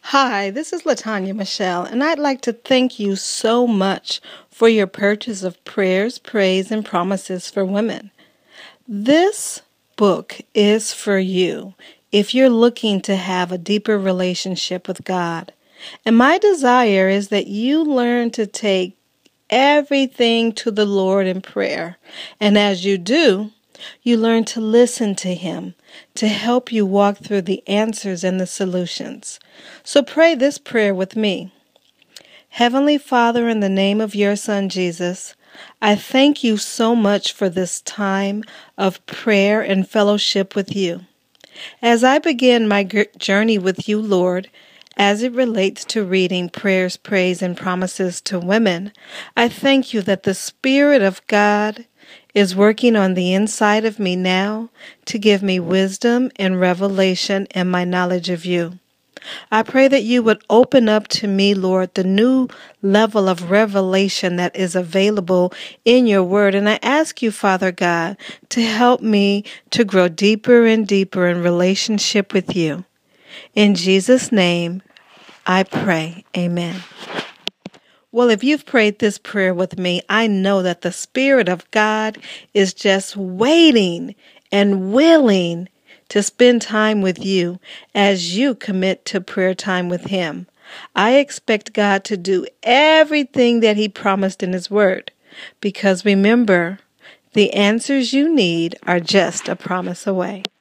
Hi, this is Latanya Michelle, and I'd like to thank you so much for your purchase of Prayers, Praise, and Promises for Women. This book is for you if you're looking to have a deeper relationship with God. And my desire is that you learn to take everything to the Lord in prayer. And as you do, you learn to listen to Him to help you walk through the answers and the solutions. So pray this prayer with me. Heavenly Father, in the name of your Son Jesus, I thank you so much for this time of prayer and fellowship with you. As I begin my journey with you, Lord, as it relates to reading prayers, praise, and promises to women, I thank you that the Spirit of God is working on the inside of me now to give me wisdom and revelation and my knowledge of you. I pray that you would open up to me, Lord, the new level of revelation that is available in your word. And I ask you, Father God, to help me to grow deeper and deeper in relationship with you. In Jesus' name, I pray. Amen. Well, if you've prayed this prayer with me, I know that the Spirit of God is just waiting and willing to spend time with you as you commit to prayer time with Him. I expect God to do everything that He promised in His Word, because remember, the answers you need are just a promise away.